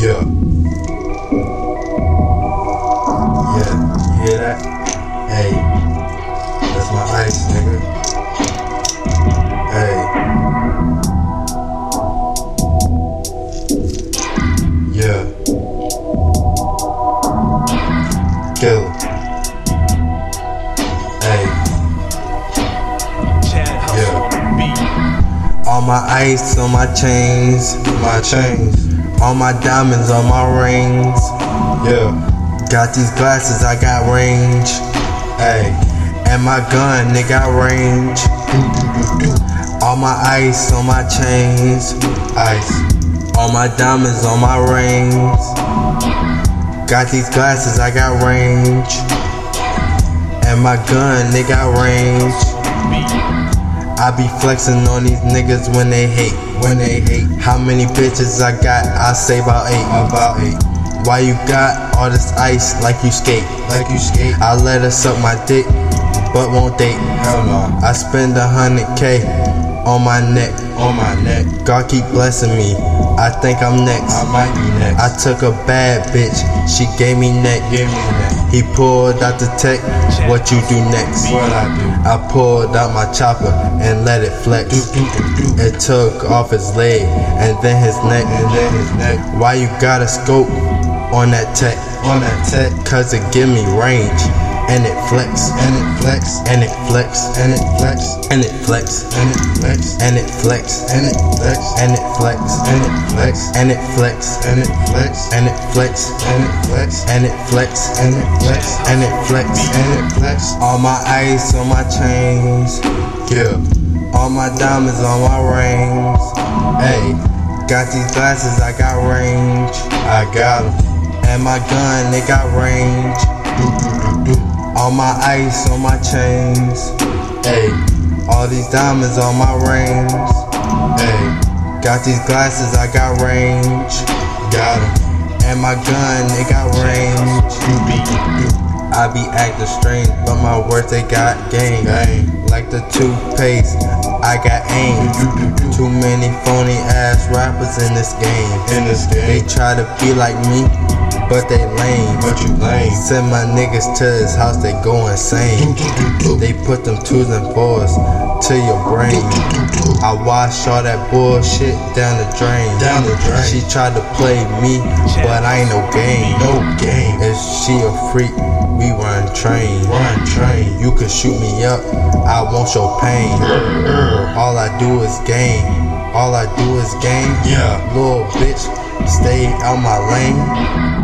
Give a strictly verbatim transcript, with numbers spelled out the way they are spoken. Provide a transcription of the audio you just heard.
Yeah. Yeah, you hear that? Hey, that's my ice, nigga. Hey. Yeah. Kill. Hey. Yeah. All my ice on my chains, my chains. All my diamonds on my rings. Yeah. Got these glasses, I got range. Ay. And my gun, they got range. All my ice on my chains. Ice. All my diamonds on my rings. Got these glasses, I got range. And my gun, they got range. I be flexing on these niggas when they hate. When they hate. How many bitches I got? I say about eight. About eight. Why you got all this ice like you skate? Like you skate. I let her suck my dick, but won't date. Hell no. I spend a hundred K on my neck. On my neck. God keep blessing me. I think I'm next. I might be next. I took a bad bitch. She gave me neck. Gave me neck. He pulled out the tech. What you do next? What I do? I pulled out my chopper and let it flex. It took off his leg and then his neck. And then his neck. Why you got a scope on that tech? On that tech? Cause it give me range. And it flex, and it flex, and it flex, and it flex, and it flex, and it flex, and it flex, and it flex, and it flex, and it flex, and it flex, and it flex, and it flex, and it flex, and it flex, and it flex, and it flex, and it flex. All my ice on my chains, yeah. All my diamonds on my rings, hey. Got these glasses, I got range, I got 'em. And my gun, they got range. All my ice on my chains, ayy. All these diamonds on my rings, ayy. Got these glasses, I got range, got 'em. And my gun, they got range. I be acting strange, but my words they got game. Like the toothpaste, I got aim. Too many phony ass rappers in this game. In this game, they try to be like me, but they lame. But you lame. Send my niggas to his house, they go insane. They put them twos and fours to your brain. I wash all that bullshit down the drain. Down the drain. She tried to play me, but I ain't no game. No game. If she a freak, we run train. Run train. You can shoot me up, I won't show pain. All I do is game. All I do is game. Yeah. Little bitch, stay out my lane.